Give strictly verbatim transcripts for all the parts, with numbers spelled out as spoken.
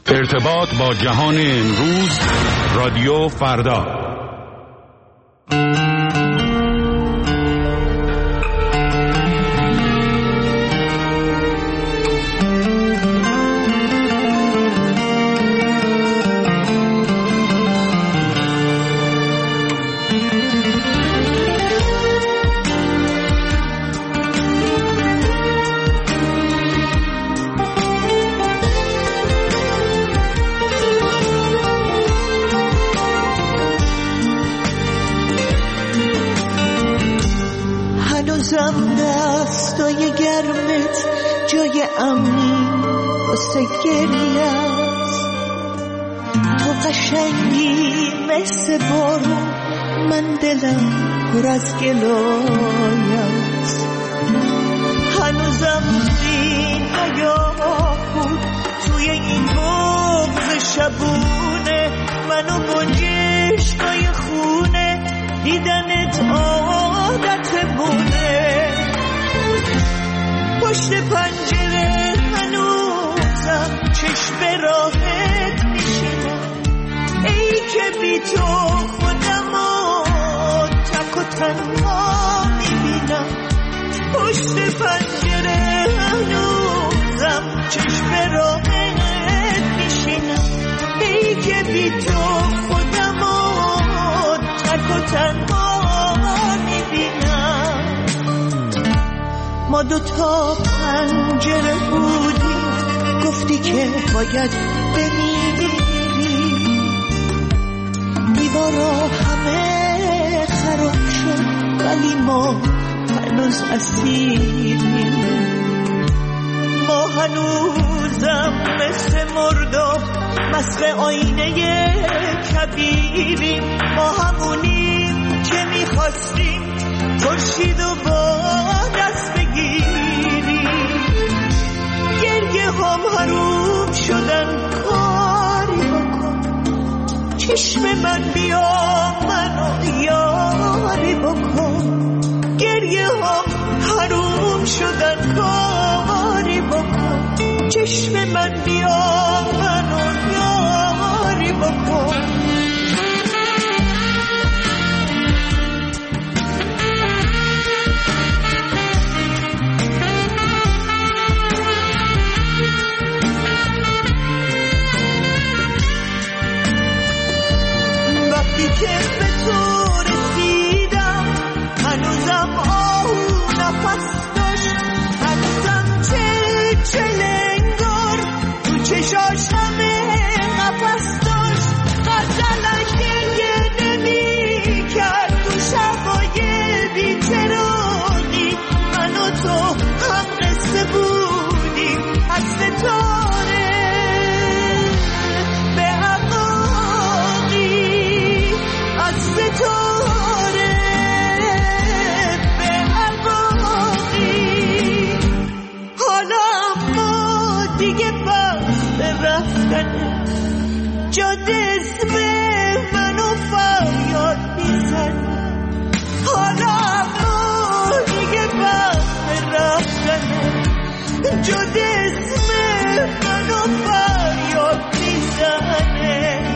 ارتباط با جهان امروز، رادیو فردا. دستای گرمت جای امنی واسه گریه است. تو قشنگی مثل بارون، من دلم پر از گلایه است. هنوزم سینه یاهو توی این بغض شبونه، منو گنجشکای خونه دیدنت عادت بونه. پشت پنجره هنوزم چشم راحت میشینم، ای که بی تو خودمو تک و تنها میبینم. پشت پنجره هنوزم چشم راحت میشینم، ای که بی تو خودمو تک و تنها میبینم. ما دوتا پنجره بودیم، گفتی که باید بمیری. دیوارا همه خراب شد ولی ما هنوز اسیریم. ما هنوزم مثل مرداب مسخ آینه کبیریم. ما همونیم که میخواستیم خورشید و با دست بگیریم. گریه هم حروم شدن، کاری بکن چشم من بیا منو یاری بکن. گریه هم حروم شدن، کاری بکن چشم من بیا منو یاری بکن. که به تو رسیدم هنوزم آهو نفس داشت، هنوزم چه چلنگار تو چشاش همه نفس داشت. غزلش گریه نمی کرد تو شبای بی‌چراغی. من و تو هم قصه بودیم از ستاره به از ستاره به عواقی. حالا ما دیگه وقت رفتن، جاده اسم منو فریاد میزن. حالا ما دیگه وقت رفتن، جاده اسم منو فریاد میزنه.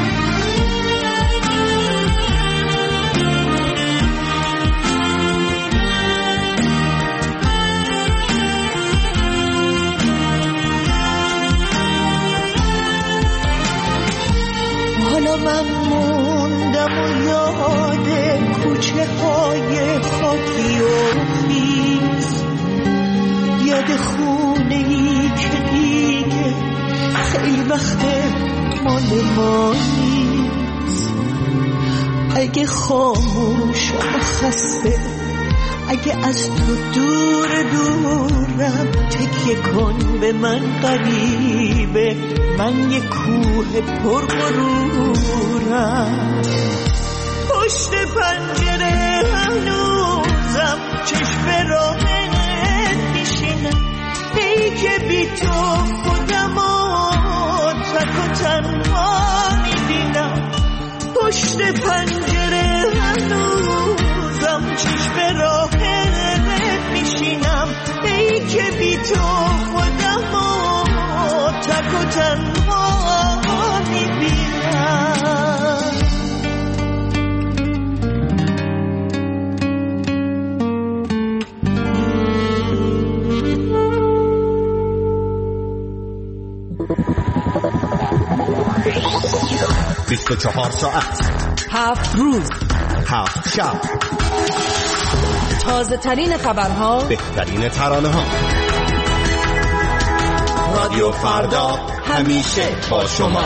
حالا من موندم و یاد کوچه های خاکی و خیز، یاد خونه ای که دیگه خیلی وقت مال ما نیست. اگه خاموشم و خسته، اگه از تو دور دورم، تکیه کن به من غریبه، من یه کوه پر غرورم. پشت پنجره هنوزم چشم راحت میشینم، ای که بی تو خودمو تک و تنها میبینم. پشت پنجره هنوزم چشم راحت میشینم، ای که بی تو خودمو تک و تنها بیست و چهار ساعت، هفت روز، هفت شب، تازه ترین خبرها، بهترین ترانه ها. رادیو فردا همیشه با شما.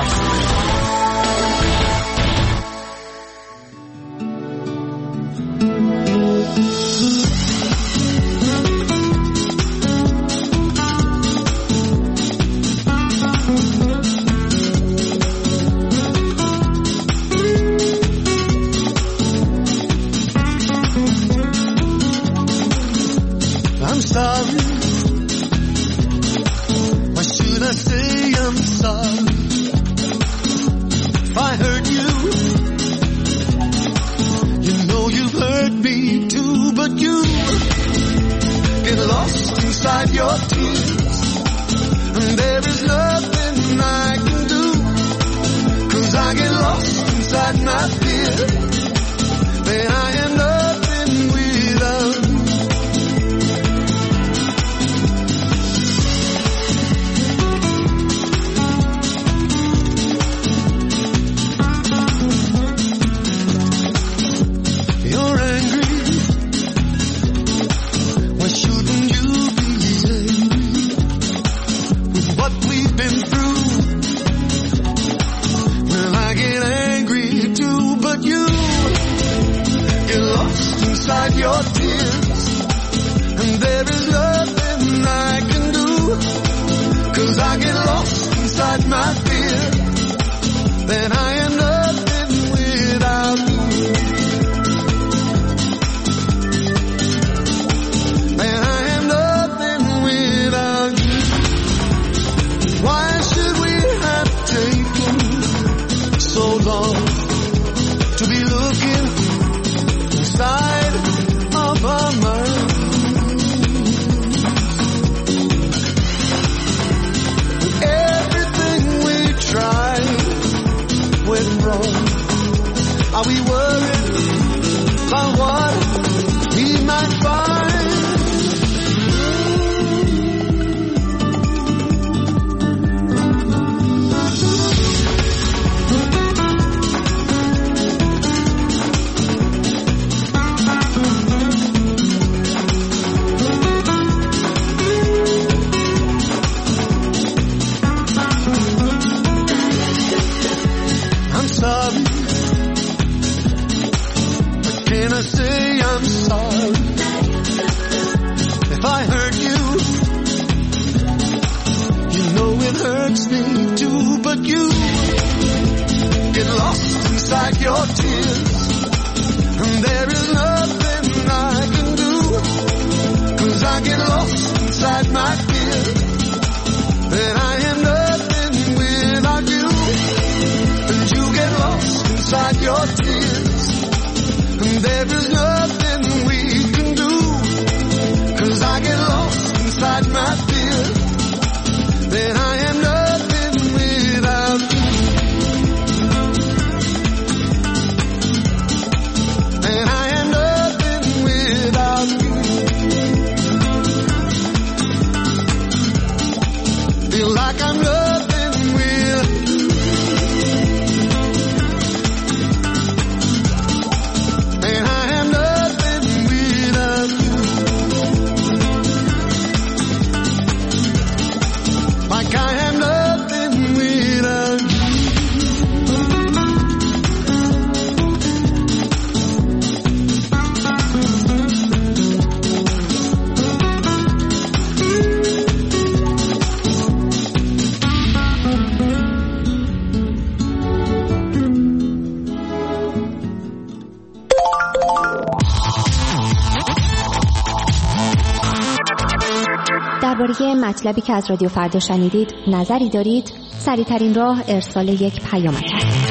درباره مطلبی که از رادیو فردا شنیدید نظری دارید؟ سریع‌ترین راه ارسال یک پیامک است.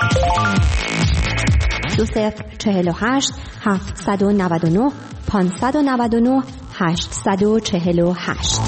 دو صفر چهل و هشت هفتصد و نود و نه پانصد و نود و نه هشتصد و چهل و هشت.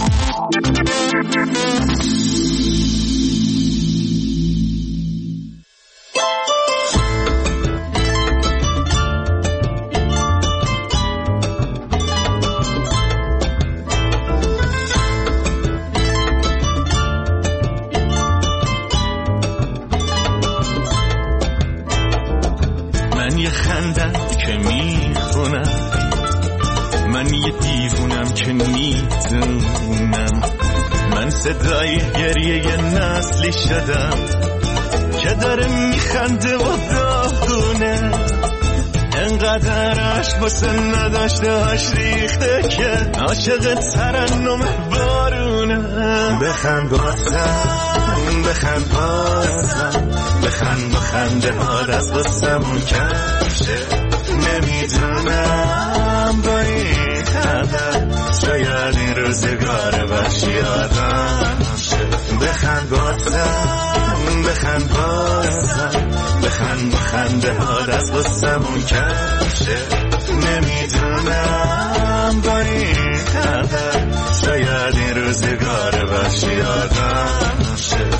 فدای گریه یه نسلی شدم که داره میخنده و داغونه، انقدر عشق واسه نداشتهاش ریخته که عاشق ترنم بارونه. بخند بازم بخند بازم بخند بخنده ها دست واسمون کشه، نمیدونم با این خبر شاید این روزگار وحشی آدم شه. بخند بازم بخند بازم بخند بخنده ها دست واسمون کشه، نمیدونم با این خبر شاید این روزگار وحشی آدم شه.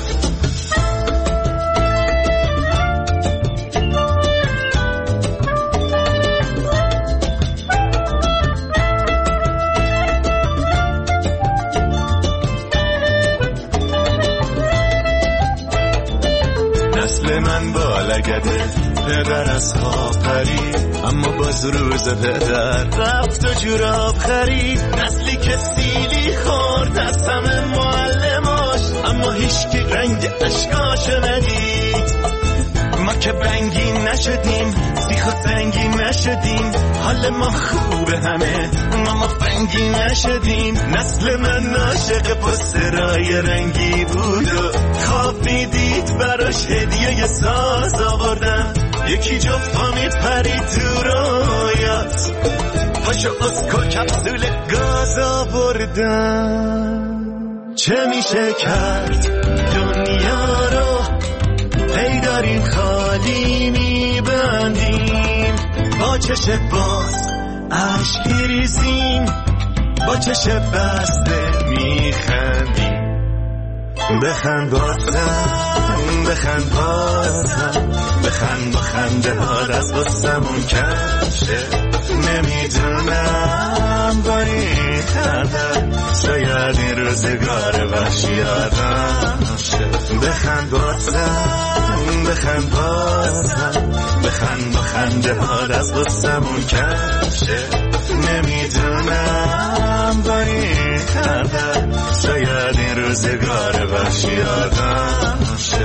نسل من بالگده پدر از خواب پرید، اما باز روز پدر رفت و جوراب خرید. نسلی که سیلی خورد از همه معلماش، اما هیچکی رنگ اشکاشو ندید. ما که بنگی نشدیم سیخ و سنگی نشدیم، حال ما خوبه همه ما ما بنگی نشدیم. نسل من عاشق پسترای رنگی بود و خواب میدید براش هدیه ساز آوردم، یکی جفت پا میپرید تو رویات، پاشو اسکو کپسول گاز آوردم. چه میشه کرد دنیا رو هی داریم خالی میبندیم، با چش باز عشق ریزیم، با چش بسته میخندیم. بخند بازم بخند بازم بخند بخنده ها دست واسمون کشه، نمیدونم با این خبر شاید این روزگار وحشی آدم شه. بخند بازم بخند بازم بخند بخنده ها دست واسمون کشه، نمیدونم با این خبر شاید این روزگار وحشی آدم شه.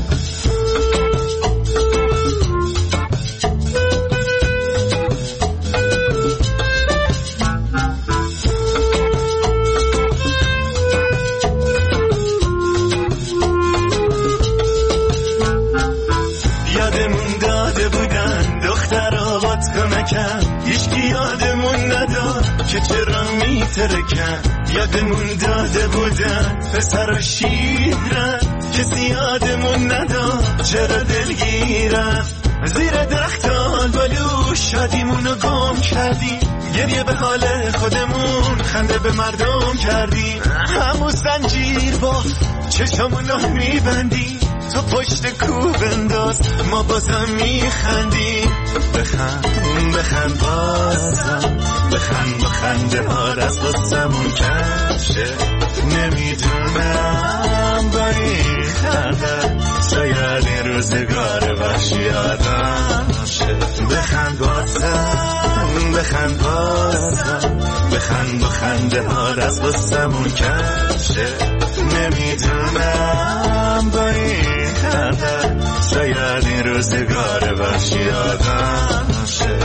یادمون داده بودن دختر آباد کمکم، هیچکی یادمون نداد که چرا میترکم. یادمون داده بودن پسر و شیرن، کسی یادمون نداد چرا دلگیرم. زیر درختان بالو شادیمونو گم کردیم، گریه به حال خودمون خنده به مردم کردیم. همون زنجیر با چشمونو میبندیم، تو پشت کو بنداز ما بازم میخندیم. بخند بخند بازم بخند بخنده ها دست واسمون کشه، نمیدونم با این خبر شاید این روزگار وحشی آدم شه. بخند بازم بخند بازم بخند بخنده ها دست واسمون کشه، نمیدونم با این خبر شاید این روزگار وحشی آدم شه.